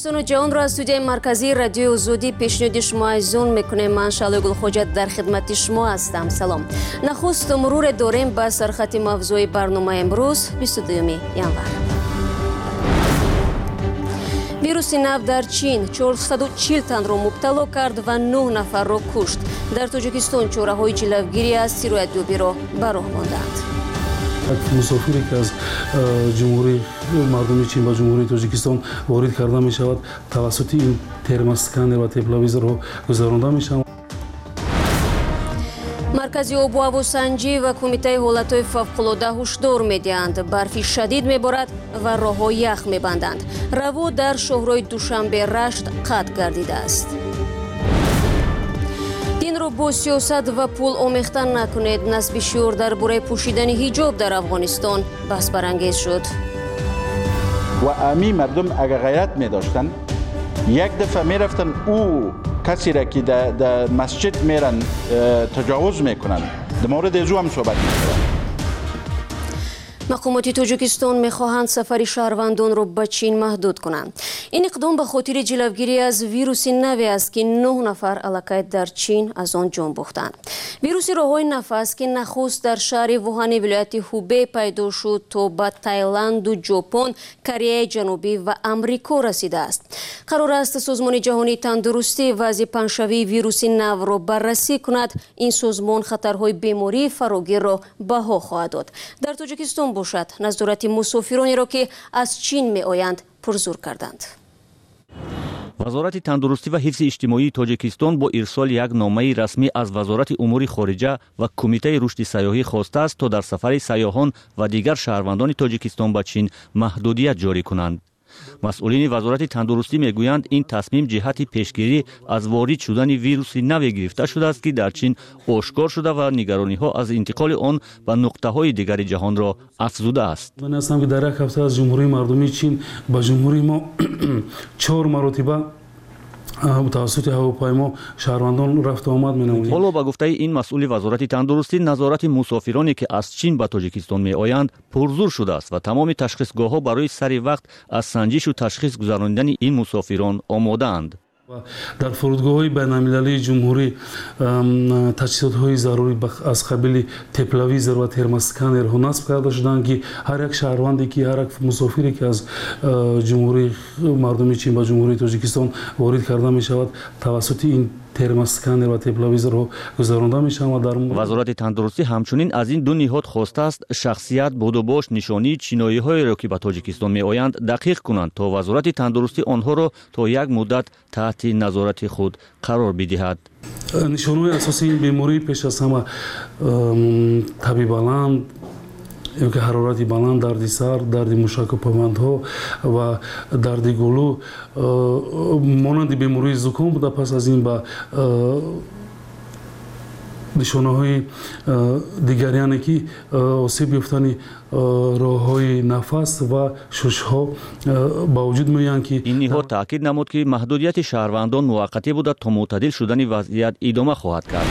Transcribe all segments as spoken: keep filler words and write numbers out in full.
تاجیکستان و جهان را از استودیوی مرکزی رادیو آزادی پیشنهاد شما ازون میکنیم. من شعله گلخوجت در خدمت شما هستم. سلام. نخست مرور داریم به سرخط موضوع برنامه امروز بیست و دوم ژانویه. ویروس نو در چین چهارصد و چهل تن را مبتلا کرد و نه نفر را کشت. در تاجیکستان چاره‌های جلوگیری از سیرایت‌یابی را به راه ماندند. مسافری که از جمهوری مردمی چین و جمهوری تاجیکستان وارد کرده می شود توسط این ترماسکانر و تپلاویزر ها گذرانده می شود. مرکزی آب و هواسنجی و کمیته حالت‌های فوق‌العاده هشدار می‌دهند برفی شدید می‌بارد و راه‌ها یخ می‌بندند. روا در شهرهای دوشنبه رشت قطع گردیده است. دین را با سیاست و پول آمیخته نکنید. نصب شعار درباره پوشیدن حجاب در افغانستان بحث برانگیز شد. و امی مردم اگر غیرت می داشتن یک دفعه می رفتن او کسی را که در مسجد میرن تجاوز میکنن. در مورد ازو هم صحبت میکنن. مقامات تاجیکستان میخواهند سفر شهروندان را به چین محدود کنند. این اقدام به خاطر جلوگیری از ویروس نوی است که نه نفر علاقه در چین از آن جان باختند. ویروس راههای نفس که نخست در شهر ووهان ولایت هوبی پیدا شد تا به تایلند و ژاپن، کره جنوبی و امریکا رسیده است. قرار است سازمان جهانی تندرستی وضع پنجشنبه ویروس نو را بررسی کند. این سازمان خطرهای بیماری فراگیر را بها خواهد داد. در تاجیکستان باشد نظارت مسافرانی را که از چین می آیند پرزور کردند. وزارت تندرستی و حفظ اجتماعی تاجیکستان با ارسال یک نامه رسمی از وزارت امور خارجه و کمیته رشد سیاحی خواسته است تا در سفر سیاحان و دیگر شهروندان تاجیکستان به چین محدودیت جاری کنند. مسئولین وزارت تندرستی میگویند این تصمیم جهت پیشگیری از وارد شدن ویروس نو گرفته شده است که در چین آشکار شده و نگرانی ها از انتقال آن به نقطه های دیگر جهان را افزوده است. من هستم که در یک هفته از جمهوری مردمی چین به جمهوری ما چهار مرتبه توسط هواپیما شهروندان رفت و آمد می‌نمایند. حالا با گفته این مسئول وزارت تندرستی نظارت مسافرانی که از چین به تاجیکستان می‌آیند پرزور شده است و تمام تشخیصگاه‌ها برای سری وقت از سنجش و تشخیص گذراندن این مسافران آماده‌اند. در فرودگاه‌های بین‌المللی جمهوری تجهیزات‌های ضروری از قبیل تپلاویزر و ترماسکانر ها نصب کرده شدند که هر یک شهروندی که هر یک مسافری که از جمهوری مردمی چین به جمهوری تاجیکستان وارد کرده می شود توسط این ترماسکانر و تپلاویزر ها گذرانده می شود. در وزارت تندرستی همچنین از این دو نهاد خواسته است شخصیت بودوباش نشانی چینایی های را که به تاجیکستان می آیند دقیق کنند تا وزارت تندرستی آنها را تا یک مدت تحت نظارت خود قرار بدهد. نشانهای اساسی این بیماری پیش از همه تب بلند، که حرارت بلند، درد سر، درد مشک و پیوندها و درد گلو مانند بیماری زکام بوده. پس از این به نشانه‌های دیگری یعنی که آسیب یافتن راه‌های نفس و شش‌ها با وجود می‌آیند که این نهاد تاکید نمود که محدودیت شهروندان موقتی بوده تا معتدل شدن وضعیت ادامه خواهد کرد.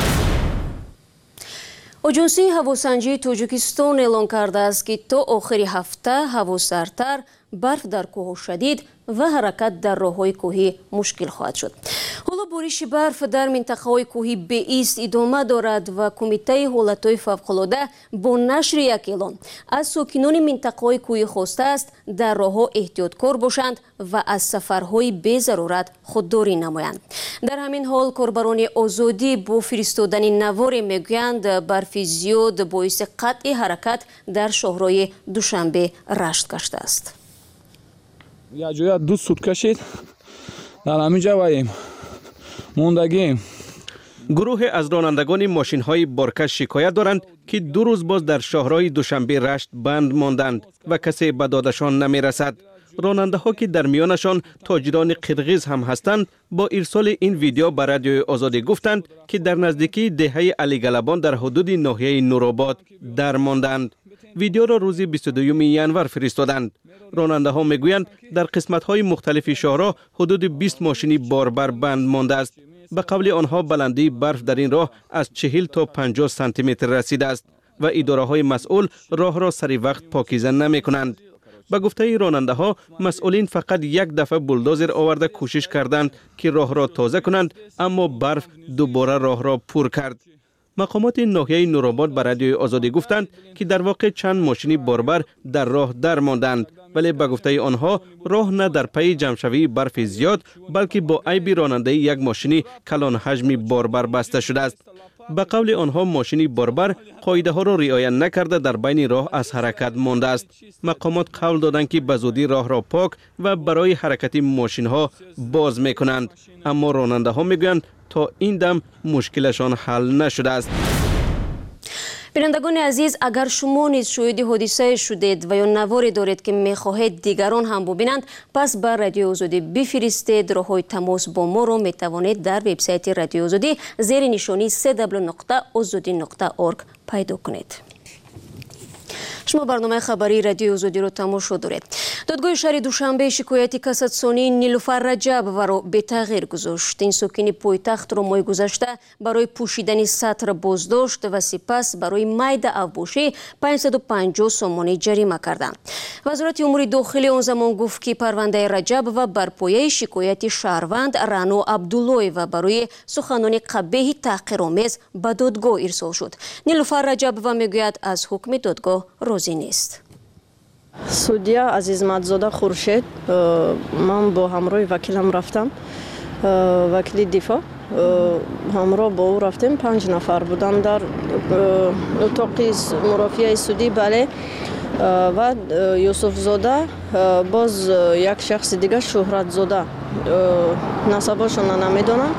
اجنسی هواسنجی تاجیکستان اعلان کرده است که تا آخر هفته هوا سردتر، برف در کوه شدید و حرکت در راه‌های کوهی مشکل خواهد شد. حالا بارش برف در منطقه‌های کوهی به ایست ادامه دارد و کمیته حالت‌های فوق‌العاده با نشر یک اعلان از ساکنان منطقه‌های کوهی خواسته است در راه‌ها احتیاطکار باشند و از سفرهای بی ضرورت خودداری نمایند. در همین حال کاربران آزادی با فرستادن نوار میگویند برف زیاد باعث قطع حرکت در شهرهای دوشنبه رشت گشته است. یا جویا دو سوت کشید در همینجا واییم موندگیم. گروه از رانندگان ماشین های بارکش شکایت دارند که دو روز باز در شهرهای دوشنبه رشت بند ماندند و کسی به دادشان نمی رسد. راننده ها که در میانشان تاجران قرقیز هم هستند با ارسال این ویدیو به رادیو آزادی گفتند که در نزدیکی دهه علی گلبان در حدود ناحیه نورآباد در ماندند. ویدیو را روز بیست و دوم ژانویه فرستادند. راننده ها میگویند در قسمت های مختلف شهرها حدود بیست ماشینی باربر بند مانده است. به قول آنها بلندی برف در این راه از چهل تا پنجاه سانتی متر رسیده است و اداره های مسئول راه را سری وقت پاکیزه نمی کنند. به گفته راننده ها مسئولین فقط یک دفعه بولدوزر آورده کوشش کردند که راه را تازه کنند، اما برف دوباره راه را پر کرد. مقامات ناحیه نورآباد به رادیوی آزادی گفتند که در واقع چند ماشینی باربر در راه در ماندند، ولی به گفته آنها راه نه در پی جمع‌شوی برف زیاد بلکه با عیب رانندگی یک ماشینی کلان حجمی باربر بسته شده است. به قول آنها ماشینی باربر قاعده ها را رعایت نکرده در بین راه از حرکت مانده است. مقامات قول دادند که به زودی راه را پاک و برای حرکت ماشین ها باز میکنند، اما راننده ها میگویند تا این دم مشکلشان حل نشده است. بینندگان عزیز، اگر شما نیز شاهد حادثه شدید و یا نواری دارید که میخواهید دیگران هم ببینند، پس بر رادیو آزادی بفرستید. راههای تماس با ما را میتوانید در وبسایت رادیو آزادی زیر نشانی سه دبلیو نقطه آزادی نقطه اورگ پیدا کنید. شما برنامه خبری رادیو آزادی رو تماشا دارید. دادگاه شهر دوشنبه شکایت کاساتسیونی نیلوفر رجب‌وا را به تغییر گذاشت. این ساکن پایتخت را ماه گذشته برای پوشیدن سطر بازداشت و سپس برای مید اوباشی پانصد و پنجاه سومانی جریمه کردند. وزارت امور داخلی آن زمان گفت که پرونده رجب‌وا بر پایه شکایت شهروند رانو عبدالله‌وا برای سخنان قبیح تحقیرآمیز به دادگاه ارسال شد. نیلوفر رجب‌وا میگوید از حکم دادگاه راضی نیست. судья азизматзода хуршед, ман бо ҳамроҳи вакилам рафтам, вакили дифоъ ҳамроҳ бо ӯ рафтем, панҷ нафар будам дар утоқи мурофиаи судӣ. бале ва юсуфзода боз як шахси дигар шӯҳратзода, насабашона намедонам,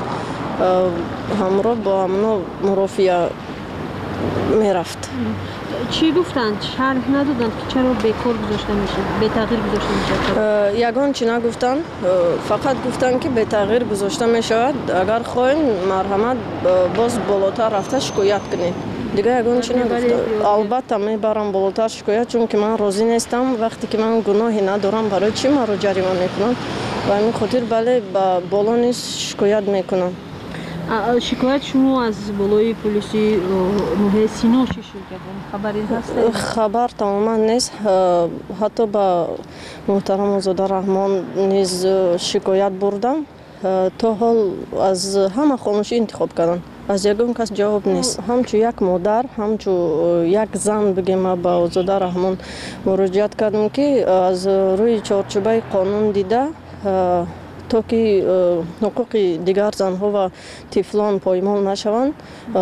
ҳамроҳ бо ҳамно мурофиа мерафт. چی گفتند؟ شرح ندادند که چرا بیکار گذاشته میشه، به تغییر گذاشته میشه؟ یگان چی نگفتند، فقط گفتند که به تغییر گذاشته میشود. اگر خواهیم مرحمت باز بالاتر رفته شکایت کنید. دیگه یگان چی نگفتند. البته میبرم بالاتر شکایت، چون که من راضی نیستم. وقتی که من گناهی ندارم برای چی من رو جریمه میکنم؟ و این خاطر بله با بالا نیست شکایت میکنم. شکایت شما از بالای پلیسی نوحه سینا چی شد؟ خبری هست؟ خبر تماما نیست. حتی با محترم آزاده رحمان نیز شکایت بردم. تا حال از همه خاموشی انتخاب کردن، از یگان کس جواب نیست. همچون یک مادر، همچون یک زن بگیم با آزاده رحمان مراجعت کردم که از روی چارچوبه قانون دیده تا که حقوق دیگر زنها و طفلان پایمال نشوند،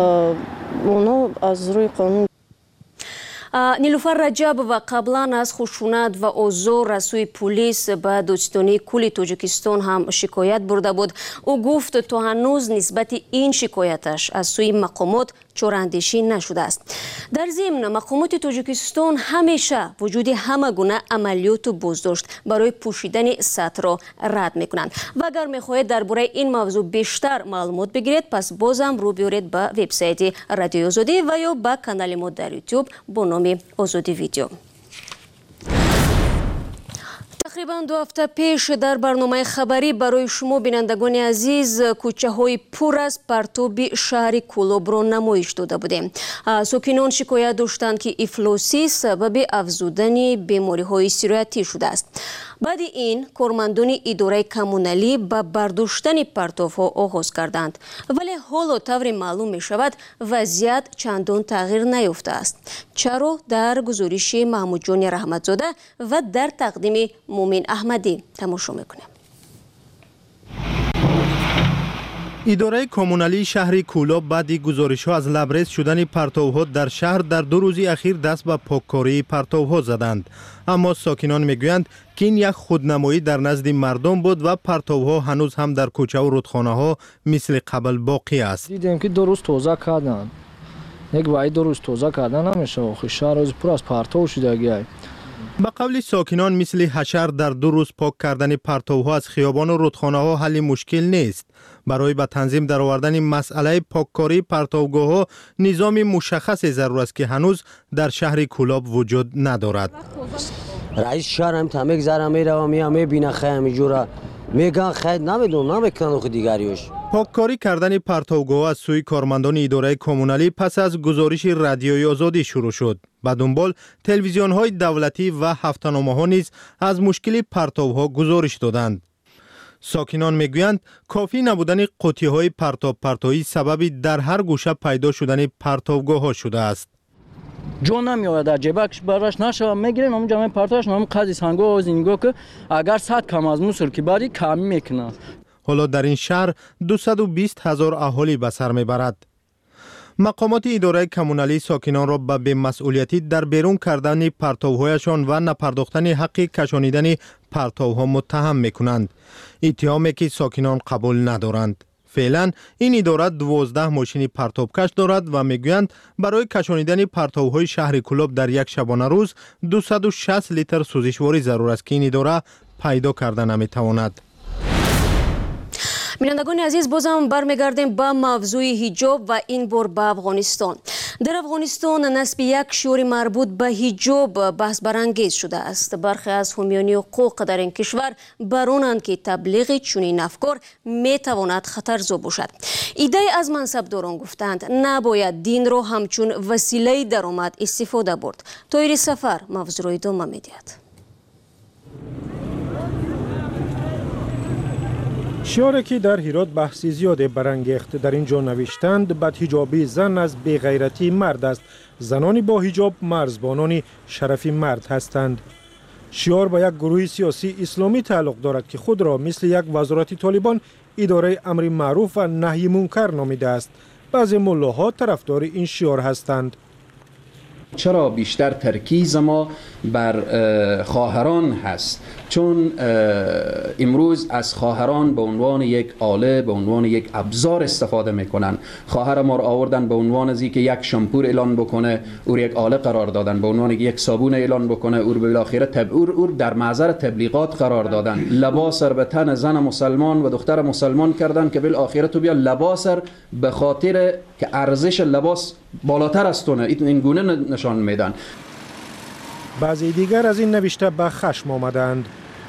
اونا از روی قانون. نیلوفر رجب‌وا قبلا از خشونت و آزار از سوی پلیس به دادستانی کل تاجیکستان هم شکایت برده بود. او گفت تا هنوز نسبت این شکایتش از سوی مقامات چوراندیشی نشده است. در ضمن مقامات تاجیکستان همیشه وجود همه گونه عملیات و بازداشت برای پوشیدن سطر را رد میکنند. و اگر میخواهید درباره این موضوع بیشتر معلومات بگیرید، پس بازم رو بیارید به وبسایت رادیو آزادی و یا به کانال ما در یوتیوب با نام آزادی ویدیو. تقریبا دو هفته پیش در برنامه خبری برای شما بینندگان عزیز کوچه های پر از پرتاب شهر کولوب را نمایش داده بودیم. ساکنان شکایت داشتند که افلاسی سبب افزودن بیماری های سرایتی شده است. بعد این کارمندان اداره کمونالی به برداشتن پرتاب ها آغاز کردند، ولی حالا طور معلوم می شود وضعیت چندان تغییر نیافته است. چرا؟ در گزارش محمود جان رحمتزاده و در تقدیم مومن احمدی تماشا میکنیم. اداره کمونالی شهر کولوب بعد گزارش‌ها از لبریز شدن پرتوها در شهر در دو روز اخیر دست به پاککاری پرتوها زدند، اما ساکنان میگویند که این یک خودنمایی در نزد مردم بود و پرتوها هنوز هم در کوچه و رودخانه‌ها مثل قبل باقی است. دیدیم که دو روز توزیع کردند. یک وای دو روز توزیع کردن نمیشه. خب شهر روز پر از پرتو شده. به قول ساکنان مثل حشر در دو روز پاک کردن پرتوها از خیابان و رودخانه‌ها حل مشکل نیست. برای به تنظیم در آوردن مسئله پاککاری پرتوگاه‌ها نظام مشخص ضرور است که هنوز در شهر کولوب وجود ندارد. رئیس شهر هم تمیک زره میره و میام میبینه خیلی جوره میگن خیر نمیدونم نمیکنن خود دیگریش. پاککاری کردن پرتوگاه از سوی کارمندان اداره کمونالی پس از گزارش رادیوی آزادی شروع شد. به دنبال تلویزیون‌های دولتی و هفته‌نامه‌ها نیز از مشکل پرتوها گزارش دادند. ساکنان میگویند کافی نبودن قوطی‌های پرتاب پرتویی سببی در هر گوشه پیدا شدن پرتوگاه‌ها شده است. جون نمیاد در جیبش براش نشه میگیرن اونجا می پرتاش نام قضیه سنگو و زینگو که اگر صد کم از موسر که باری کمی میکنه. حالا در این شهر دویست و بیست هزار اهالی به سر میبرد. مقامات اداره کمونالی ساکنان را به بی‌مسئولیتی در بیرون کردن پرتوهایشان و نپرداختن حق کشانیدن پرتوها متهم میکنند. اتهامی که ساکنان قبول ندارند. فعلا این اداره دوازده ماشین پرتابکش دارد و میگویند برای کشانیدن پرتوهای شهر کلوب در یک شبانه روز دویست و شصت لیتر سوزشواری ضرور است که این اداره پیدا کرده نمیتواند. بینندگان عزیز بازم برمیگردیم به موضوع حجاب و این بار به افغانستان. در افغانستان نصب یک شعار مربوط به حجاب بحث برانگیز شده است. برخی از حامیان حقوق در این کشور برانند که تبلیغ چنین افکار میتواند خطرزا باشد. ایده از منصبداران گفتند نباید دین را همچون وسیله درآمد استفاده برد. طاهر سفر موضوع را ادامه میدهد. شعاری که در هرات بحثی زیاد برانگیخت. در اینجا نوشتند بدحجابی زن از بی‌غیرتی مرد است. زنانی با حجاب مرزبانان شرفی مرد هستند. شعار با یک گروه سیاسی اسلامی تعلق دارد که خود را مثل یک وزارت طالبان اداره امر معروف و نهی منکر نامیده است. بعضی ملاها طرفدار این شعار هستند. چرا بیشتر ترکیز ما بر خواهران هست؟ چون امروز از خواهران به عنوان یک آله، به عنوان یک ابزار استفاده میکنن. خواهر ما را آوردن به عنوان از اینکه یک شامپور اعلان بکنه، او یک آله قرار دادن. به عنوان یک صابون اعلان بکنه، او بالاخره تب او او در معذر تبلیغات قرار دادن. لباس به تن زن مسلمان و دختر مسلمان کردن که بالاخره تو بیا لباس به خاطر که ارزش لباس بالاتر از تونه این گونه نشان میدن. بعضی دیگر از این نوشته به خشم آمدند.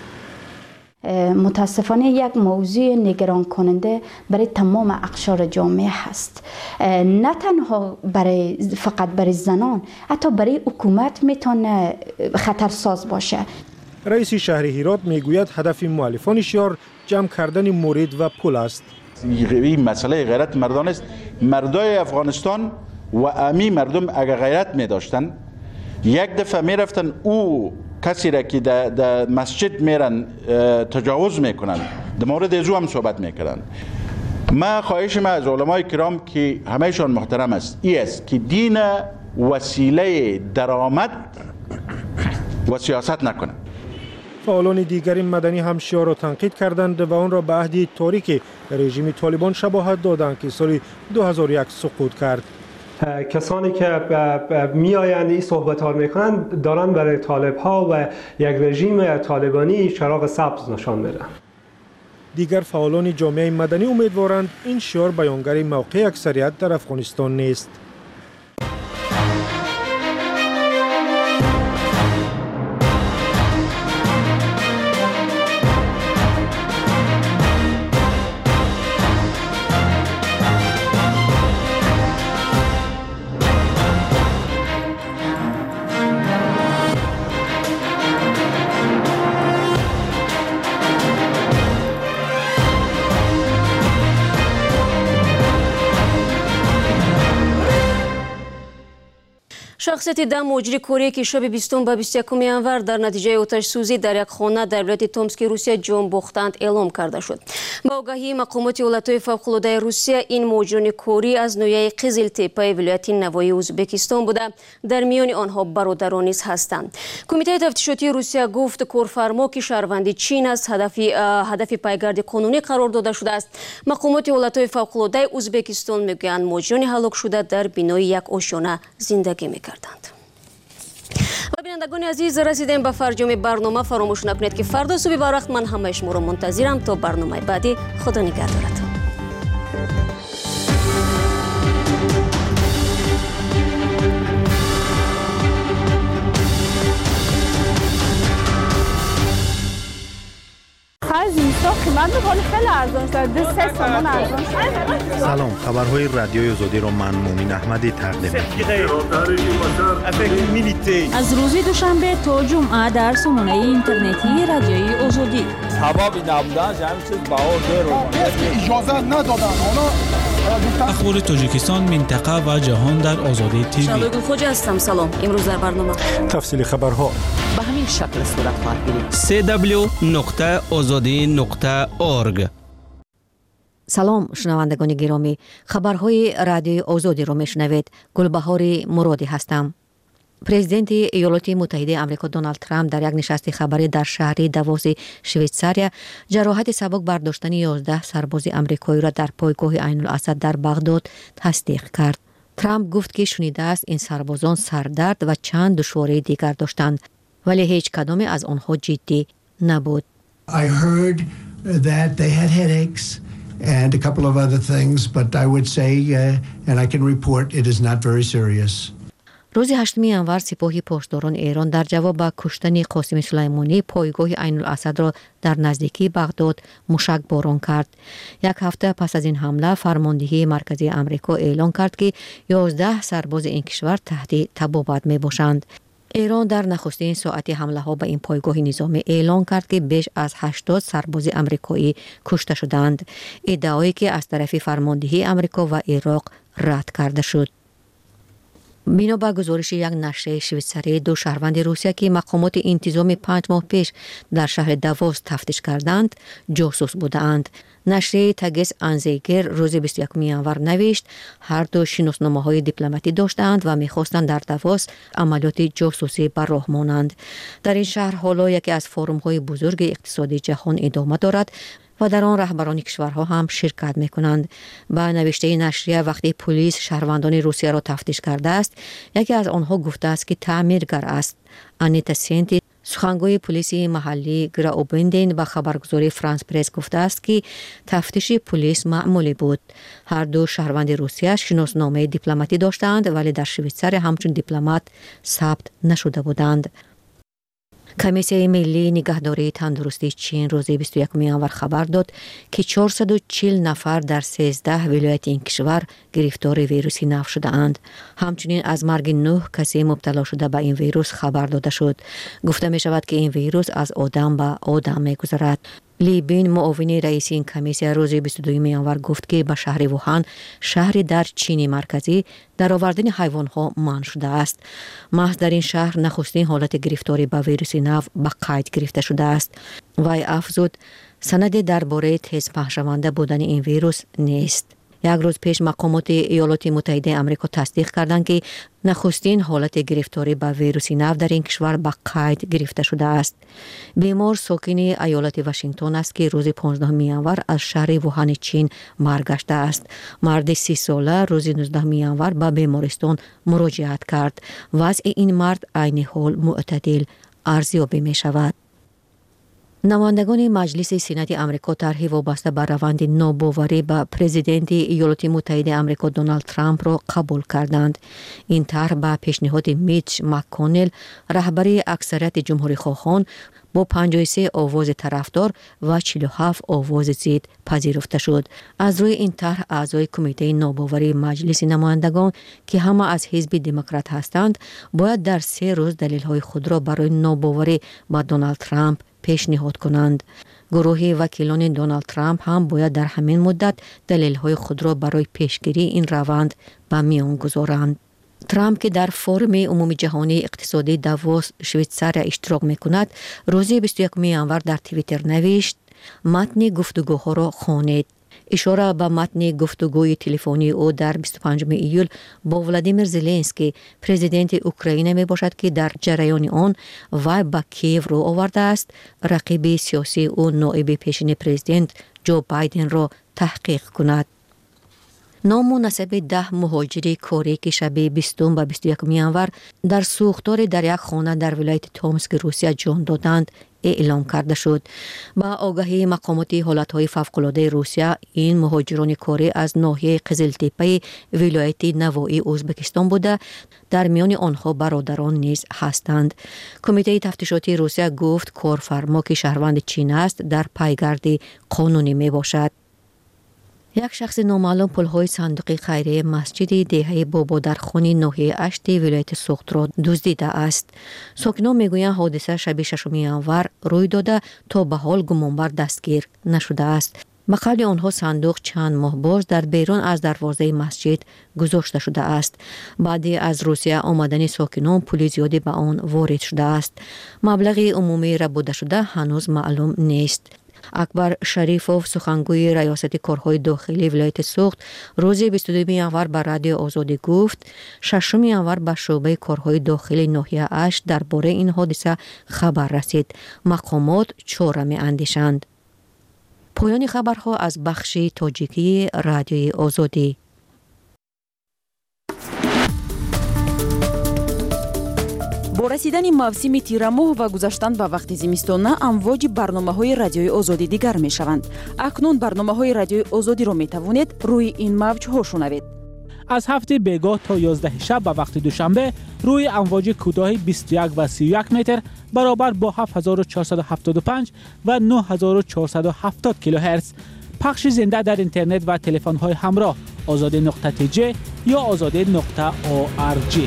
متاسفانه یک موضوع نگران کننده برای تمام اقشار جامعه هست. نه تنها برای فقط برای زنان، حتی برای حکومت میتونه خطرساز باشه. رئیس شهر هرات میگوید هدف مؤلفان شعار جمع کردن مرید و پول است. این مسئله غیرت مردان است. مردای افغانستان و امی مردم اگر غیرت می داشتن یک دفعه می رفتن او کسی را که در مسجد میرن تجاوز میکنن در مورد ازو هم صحبت میکنن. ما خواهش ما از علمای کرام که همهشان محترم است ای است که دین وسیله درآمد و سیاست نکنه. فعالان دیگری مدنی هم شعار را تنقید کردند و آن را به عهد تاریک رژیم طالبان شباهت دادند که سال دو هزار و یک سقوط کرد. کسانی که می آیند این صحبت ها میکنند دارن برای طالب ها و یک رژیم طالبانی چراغ سبز نشان میدن. دیگر فعالان جامعه مدنی امیدوارند این شعار بیانگر موقع اکثریت در افغانستان نیست. شخصیت ده مجری کره که شب بیستم به بیست و یکم январ در نتیجه آتش سوزی در یک خانه در ولایت تومسک روسیه جان باختند اعلام کرده شد. با آگاهی مقامات ایالت‌های فوق‌العاده روسیه این مجرمان کره از نوعه قزل تپه ولایت نواحی ازبکستان بوده، در میان آنها برادران نیز هستند. کمیته تفتیشاتی روسیه گفت کارفرما که شهروند چین است هدف هدف پایگرد قانونی قرار داده شده است. مقامات ایالت‌های فوق‌العاده ازبکستان میگویند مجرمان هلاک شده در بینای یک آشیانه زندگی می‌کردند. و بینندگان عزیز رسیدیم به فرجام برنامه. فراموش نکنید که فردا صبح با وقت من همه شما را منتظرم تا برنامه بعدی. خدا نگهدارت. عزیز تو قیمت میکنه خیلی ارزان شده سه سومون ارزان شده. سلام، خبرهای رادیوی آزادی رو من مومین احمدی تقدیم می‌کنم. از روز دوشنبه تا جمعه در سامانه اینترنتی رادیوی آزادی. حبابی نبودن جمعی چیز باور دارو. اجازه ندادن اونا. اخبار تاجیکستان، منطقه و جهان در آزادی تیوی. شادو خوجا هستم. سلام. امروز در برنامه تفصیل خبرها به همین شکل صورت خواهد گرفت. سی دبلیو نقطه آزادی نقطه اورگ. سلام شنوندگان گرامی، خبرهای رادیوی آزادی رو میشنوید. گلبهار مرادی هستم. پرزیدنت ایالات متحده آمریکا دونالد ترامپ در یک نشست خبری در شهر داووس شویتزاریا جراحت سبک برداشتن یازده سرباز آمریکایی را در پایگاه عین الاسد در بغداد تصدیق کرد. ترامپ گفت که شنیده است این سربازان سردرد و چند دشواری دیگر داشتند، ولی هیچ کدام از آنها جدی نبود. I heard that they had headaches and a couple of other things, but I would say uh, and I can report it is not very serious. روز هشتم ژانویه سپاه پاسداران ایران در جواب به کشتن قاسم سلیمانی پایگاه عین الاسد را در نزدیکی بغداد موشک باران کرد. یک هفته پس از این حمله فرماندهی مرکزی آمریکا اعلام کرد که یازده سرباز این کشور تحت تبابت می باشند. ایران در نخستین ساعت حمله ها به این پایگاه نظامی اعلان کرد که بیش از هشتاد سرباز آمریکایی کشته شدند، ادعایی که از طرف فرماندهی آمریکا و عراق رد کرده شد. بنا به گزارش یک نشریه شویتزاری، دو شهروند روسیه که مقامات انتظامی پنج ماه پیش در شهر داووس تفتیش کردند جاسوس بودند. نشریه تاگس آنزیگر روز بیست و یکم ژانویه نوشت هر دو شناسنامه‌های دیپلماتی داشتند و می‌خواستند در داووس عملیات جاسوسی بر راه مانند. در این شهر حالا یکی از فورم‌های بزرگ اقتصادی جهان ادامه دارد و در آن رهبران کشورها هم شرکت می کنند. با نوشته نشریه وقتی پلیس شهروندان روسیه را تفتیش کرده است، یکی از آنها گفته است که تعمیرگر است. انیتا سینتی سخنگوی پلیس محلی گراوبندین به خبرگزاری فرانس پرس گفته است که تفتیش پلیس معمولی بود. هر دو شهروند روسیه شناسنامه دیپلماتی داشتند ولی در شویتزار همچون دیپلمات ثبت نشده بودند. کمیسیون ملی نگهداری تندرستی چین روز بیست و یکم ژانویه خبر داد که چهارصد و چهل نفر در سیزده ولایت این کشور گرفتار ویروس نو شده اند. همچنین از مرگ نه کسی مبتلا شده به این ویروس خبر داده شد. گفته می شود که این ویروس از آدم به آدم می گذرد. لی بین معاون رئیس این کمیسیون روز بیست و دوم ژانویه گفت که به شهر ووهان، شهری در چین مرکزی، در آوردن حیوانات منع شده است. محض در این شهر نخستین حالت گرفتاری به ویروس نو به قید گرفته شده است. وی افزود سند درباره تیز پخشونده بودن این ویروس نیست. یک روز پیش مقامات ایالات متحده آمریکا تصدیق کردند که نخستین حالت گرفتاری به ویروس نو در این کشور به قید گرفته شده است. بیمار ساکن ایالت واشنگتن است که روز پانزدهم ژانویه از شهر ووهان چین برگشته است. مرد سی ساله روز نوزدهم ژانویه به بیمارستان مراجعت کرد. وضع این مرد عین حال معتدل ارزیابی می شود. نمایندگان مجلس سنات آمریکا طرحی وابسته به روند ناباوری به پرزیدنت ایالات متحده آمریکا دونالد ترامپ را قبول کردند. این طرح به پیشنهاد میچ مک‌کانل، رهبر اکثریت جمهوری خواهان، با پنجاه و سه آواز طرفدار و چهل و هفت آواز ضد پذیرفته شد. از روی این طرح اعضای کمیته ناباوری مجلس نمایندگان که همه از حزب دموکرات هستند باید در سه روز دلیل‌های خود را برای ناباوری با دونالد ترامپ پیشنهاد کنند. گروه وکیلان دونالد ترامپ هم باید در همین مدت دلیل‌های خود را برای پیشگیری این روند به میان گذارند. ترامپ که در فورم عمومی جهانی اقتصادی داووس شویتزاریا اشتراک می‌کند، روز بیست و یکم ژانویه در توییتر نوشت متن گفتگوها را خوانید. اشاره به متن گفتگوی تلفنی او در بیست و پنجم ایول با ولادیمیر زلنسکی پرزیدنت اوکراین می باشد که در جریان آن وی به کیف رو آورده است رقیب سیاسی او نایب پیشین پرزیدنت جو بایدن را تحقیق کند. نام و نسب ده مهاجر کاری که شب بیستم و بیست و یکم ژانویه در سوختار در یک خانه در ولایت تومسک روسیه جان دادند اعلام کرده شد. با آگاهی مقامات حالتهای فوق‌العاده روسیه، این مهاجران کاری از ناحیه قزلتپه ولایت نوایی ازبکستان بوده، در میان آنها برادران نیز هستند. کمیته تفتیشاتی روسیه گفت کارفرما که شهروند چین است در پیگرد قانونی می باشد. یک شخص نامعلوم پلهای صندوق خیریه مسجد دهه بابا در خانی ناحیه اشت ولایت سوخت را دزدیده است. ساکنان میگویند حادثه شب ششم ینور روی داده تا به حال گمانبر دستگیر نشده است. به قول آنها صندوق چند ماه باز در بیرون از دروازه مسجد گذاشته شده است. بعدی از روسیه آمدن ساکنان پول زیادی به آن وارد شده است. مبلغ عمومی ربوده شده هنوز معلوم نیست. اکبر شریفوف سخنگوی ریاست کارهای داخلی ولایت سوخت روز بیست و دوم ینور به رادیو آزادی گفت ششم ینور به شعبه کارهای داخلی ناحیه اشت درباره این حادثه خبر رسید. مقامات چاره می اندیشند. پایان خبرها از بخش تاجیکی رادیوی آزادی. با رسیدن موسم تیرماه و گذشتن به وقت زمستان امواج برنامه‌های رادیوی آزادی دیگر می‌شوند. اکنون برنامه‌های رادیوی آزادی را می‌توانید روی این موج‌ها شنوید. از هفته بیگاه تا یازده شب به وقت دوشنبه روی امواج کوتاه بیست و یک و سی و یک متر برابر با هفت هزار و چهارصد و هفتاد و پنج و نه هزار و چهارصد و هفتاد کیلوهرتز پخش زنده در اینترنت و تلفن‌های همراه آزادی نقطه تی جی یا آزادی نقطه او آر جی.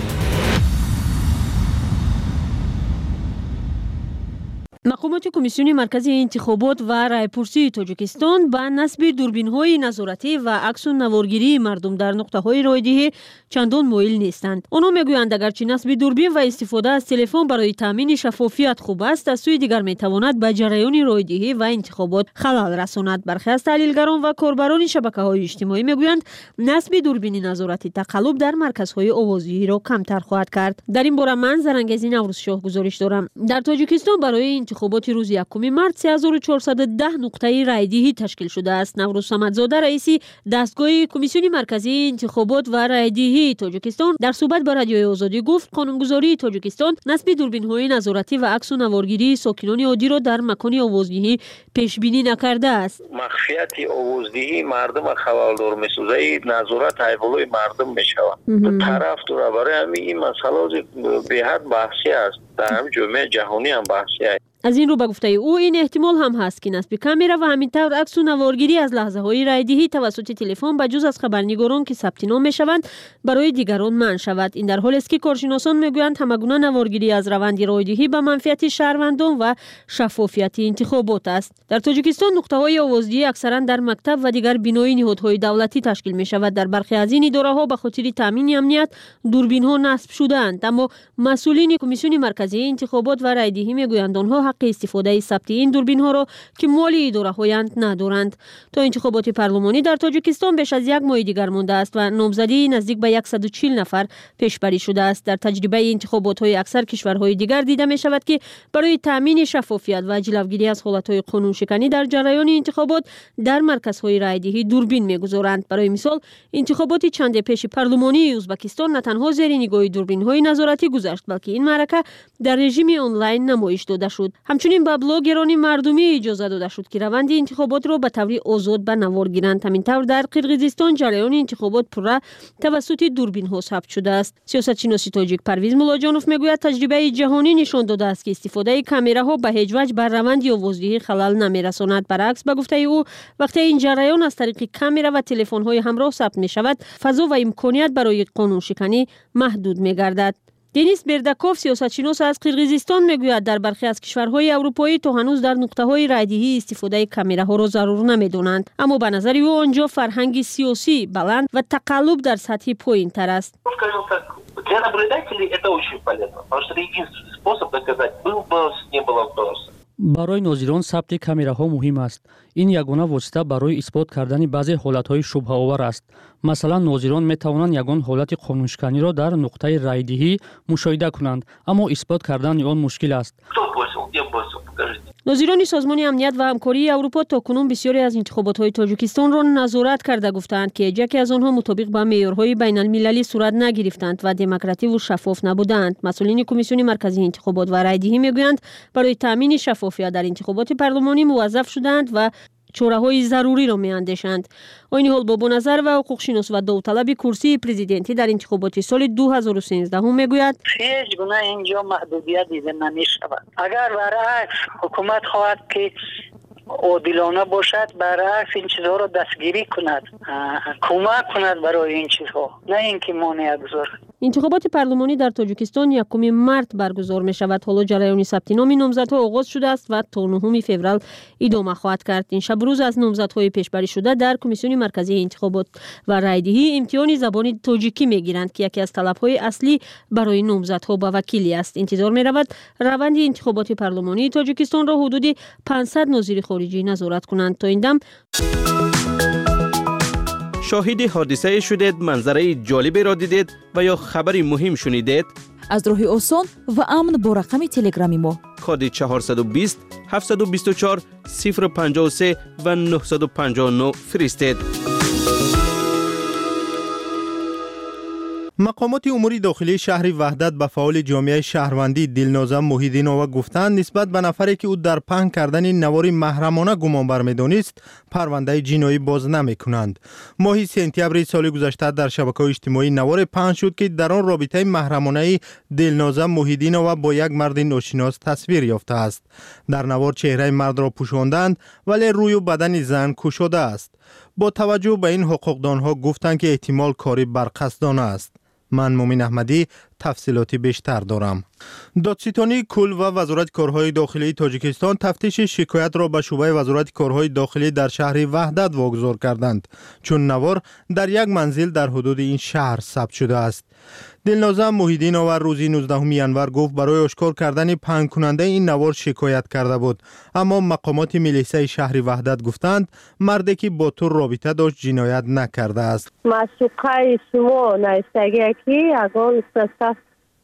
مقامات کمیسیون مرکزی انتخابات و رایپرسی تاجیکستان با نصب دوربین‌های نظارتی و عکس و نوارگیری مردم در نقطه‌های رایدهی چندان مایل نیستند. آنها میگویند اگرچه نصب دوربین و استفاده از تلفن برای تامین شفافیت خوب است، از سوی دیگر میتواند به جریان رایدهی و انتخابات خلل رساند. برخی از تحلیلگران و کاربران شبکه‌های اجتماعی میگویند نصب دوربین نظارتی تقلب در مرکزهای آوازدهی را کمتر خواهد کرد. در این باره من زرنگیز نوروز شاه گزارش دارم. در تاجیکستان برای انتخابات روز یکم مارس سه هزار و چهارصد و ده نقطه رایدهی تشکیل شده است. نوروز صمدزاده رئیس دستگاه کمیسیون مرکزی انتخابات و رایدهی تاجیکستان در صحبت با رادیو آزادی گفت قانونگذاری تاجیکستان نصب دوربین‌های نظارتی و عکس و نوارگیری ساکنان عادی را در مکان آوازدهی پیش بینی نکرده است. مخفیت آوازدهی مردم خلالدار می‌سازد، نظارت ایولوی مردم می‌شود. دو طرف تو را برای همین این مسئله به حد بحثی است. در هم جامعه جهانی هم بحثی است. از این رو به گفته او این احتمال هم هست که نصب کامرا و همینطور عکس و نوارگیری از لحظه‌های رایدهی توسط تلفن به جز از خبرنگاران که ثبت نام می‌شوند برای دیگران منع شود. این در حالی است که کارشناسان میگویند همگونه نوارگیری از روند رایدهی به منفعت شهروندان و شفافیت انتخابات است. در تاجیکستان نقطه‌های آوازدهی اکثرا در مکتب و دیگر بینای نهادهای دولتی تشکیل می‌شود. در برخی از این اداره‌ها به خاطر تامین امنیت دوربین‌ها نصب شده‌اند، اما مسئولین کمیسیون مرکزی انتخابات و رایدهی میگویند آنها حق استفاده ثبت این دوربین ها را که مالی اداره‌هایند ندارند. تا انتخابات پارلمانی در تاجیکستان بیش از یک ماه دیگر مانده است و نامزدی نزدیک به صد و چهل نفر پیشبری شده است. در تجربه انتخابات های اکثر کشورهای دیگر دیده می شود که برای تامین شفافیت و جلوگیری از حالت های قانون شکنی در جریان انتخابات در مرکزهای رایدهی دوربین می‌گذارند. برای مثال انتخابات چند پیش پارلمانی ازبکستان نه تنها زیر نگاه دوربین های نظارتی گذشت، بلکه این معرکه در رژیم آنلاین نمایش داده شد. همچنین به بلاگران مردمی اجازه داده شد که روند انتخابات را به طور آزاد به نوار گیرند. همینطور در قرقیزستان جریان انتخابات پورا توسط دوربین ها ثبت شده است. سیاستشناس تاجیک پرویز ملاجانوف میگوید تجربه جهانی نشان داده است که استفاده کامراها به هیچ وجه بر روند آوازدهی خلل نمیرساند. برعکس به گفته او وقتی این جریان از طریق کامرا و تلفن های همراه ثبت می شود، فضا و امکانیت برای قانون شکنی محدود می گردد. دنیس بردکوف سیاستشناس از قرقیزستان میگوید در برخی از کشورهای اروپایی تا هنوز در نقطه‌های رایدهی استفاده کامراها را ضرور نمیدونند، اما به نظر او آنجا فرهنگ سیاسی بلند و تقلب در سطح پایین‌تر است. Для наблюдателей это очень полезно, потому что это единственный способ доказать, был босс, не был босс. برای ناظران ثبت کامراها مهم است. این یگانه واسطه برای اثبات کردن بعضی حالت‌های شبهه آور است. مثلا ناظران می‌توانند یگان حالت قانونشکنی را در نقطه رایدهی مشاهده کنند، اما اثبات کردن آن مشکل است. ناظران سازمان امنیت و همکاری اروپا تاکنون بسیاری از انتخابات‌های تاجیکستان را نظارت کرده گفتند که یکی از آنها مطابق با معیارهای بین المللی صورت نگرفتند و دموکراتیک و شفاف نبودند. مسئولین کمیسیون مرکزی انتخابات و رایدهی میگویند برای تامین شفافیت در انتخابات پارلمانی موظف شدند و چاره‌های ضروری را می‌اندیشند. این حال با نظر و حقوق‌شناس و داوطلب کرسی پرزیدنتی در انتخابات سال دو هزار و سیزده هم میگوید هیچ گونه اینجا محدودیت دیده نمی‌شود. اگر برعکس حکومت خواهد که عادلانه باشد، برعکس این چیزها را دستگیری کند، کمک کند برای این چیزها، نه اینکه مانع بگذارد. انتخابات پارلمانی در تاجیکستان یکم مارس برگزار می شود. حالا جریان ثبت نام نامزدها آغاز شده است و تا نهم فوریه ادامه خواهد کرد. این شب روز از نامزدهای پیشبری شده در کمیسیون مرکزی انتخابات و رایدهی امتحان زبان تاجیکی می گیرند که یکی از طلبهای اصلی برای نامزدها به وکیلی است. انتظار می رود روند انتخابات پارلمانی تاجیکستان را حدود پانصد ناظر خارجی نظارت کنند. تا این دم شاهد حادثه شدید، منظره جالبی را دیدید و یا خبری مهم شنیدید؟ از راه آسان و امن با رقم تلگرامی ما کد چهارصد و بیست هفتصد و بیست و چهار صفر پنجاه و سه و نهصد و پنجاه و نه فرستید. مقامات امور داخلی شهر وحدت به فعال جامعه شهروندی دلنازم محیدینова گفتند نسبت به نفری که او در پهن کردن نوار محرمانه گمانبر می‌دانست پرونده جنایی باز نمی‌کنند. ماه سپتامبر سال گذشته در شبکه‌های اجتماعی نوار پهن شد که در آن رابطه محرمانه دلنازم محیدینова با یک مرد ناشناس تصویر یافته است. در نوار چهره مرد را پوشاندند ولی روی و بدن زن گشوده است. با توجه به این حقوقدانها گفتند که احتمال کاری برقصدانه است. من مومن احمدی تفصیلاتی بیشتر دارم. دادستانی کل و وزارت کارهای داخلی تاجیکستان تفتیش شکایت را به شعبه وزارت کارهای داخلی در شهر وحدت واگذار کردند چون نوار در یک منزل در حدود این شهر ثبت شده است. دلنازم محیدینova روزی نوزدهم ژانویه گفت برای آشکار کردن پهن کننده این نوار شکایت کرده بود، اما مقامات میلیسای شهر وحدت گفتند مردی که با تو رابطه داشت جنایت نکرده است. مسئوقه شما نایستگی که اگان سست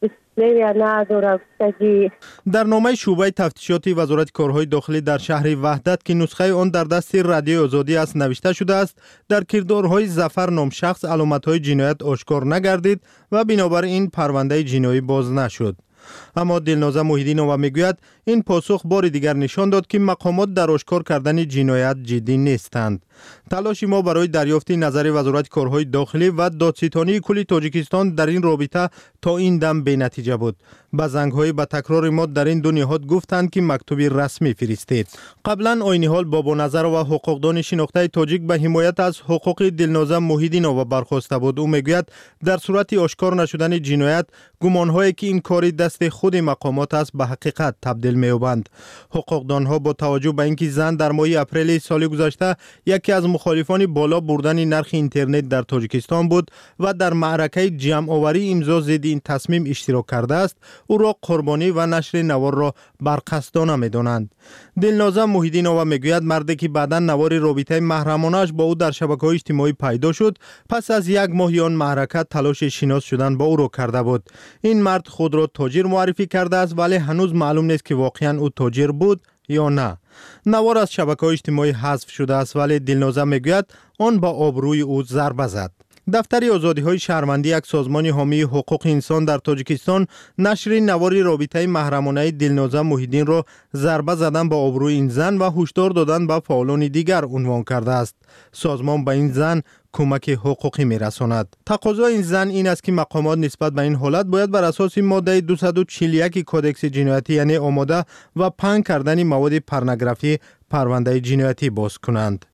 در نامه شعبه تفتیشات وزارت کارهای داخلی در شهر وحدت که نسخه آن در دست رادیو آزادی است نوشته شده است در کردارهای ظفر نام شخص علامت‌های جنایت آشکار نگردید و بنابراین پرونده جنایی باز نشد. اما دلنازم محیدینova میگوید این پاسخ بار دیگر نشان داد که مقامات در آشکار کردن جنایت جدی نیستند. تلاش ما برای دریافت نظر وزارت کارهای داخلی و دادستانی کل تاجیکستان در این رابطه تا این دم بی نتیجه بود. با زنگ‌های با تکرار ما در این دو نهاد گفتند که مکتوبی رسمی فرستید. قبلا عین حال بابا نظر و حقوقدان شناخته تاجیک به حمایت از حقوق دلنازم محیدینova برخواسته بود. او میگوید در صورت آشکار نشدن جنایت گمان‌هایی که این کاری دست خود مقامات است به حقیقت تبدیل می‌یابند. حقوقدان‌ها با توجه به اینکه زن در ماه اپریل سال گذشته یکی از مخالفان بالا بردن نرخ اینترنت در تاجیکستان بود و در معرکه جمع آوری امضا ضد این تصمیم اشتراک کرده است، او را قربانی و نشر نوار را برقصدانه می‌دانند. دلنازم محیدینova میگوید مردی که بعداً نوار رابطه محرمانه‌اش با او در شبکه‌های اجتماعی پیدا شد پس از یک ماه آن معرکت تلاش شناس شدن با او را کرده بود. این مرد خود را تاجر معرفی کرده است ولی هنوز معلوم نیست که واقعاً او تاجر بود یا نه. نوار از شبکه‌های اجتماعی حذف شده است ولی دلنازم میگوید آن با آبروی او ضربه زد. دفتر آزادی‌های شهروندی یک سازمان حامی حقوق انسان در تاجیکستان نشر نوار رابطه محرمانه دلنازم محیدین را ضربه زدن با آبروی این زن و هشدار دادن به فعالان دیگر عنوان کرده است. سازمان به این زن کمک حقوقی میرساند. تقاضای این زن این است که مقامات نسبت به این حالت باید بر اساس ماده دویست و چهل و یک کدکس جنایتی یعنی آماده و پهن کردن مواد پورنوگرافی پرونده جنایتی باز کنند.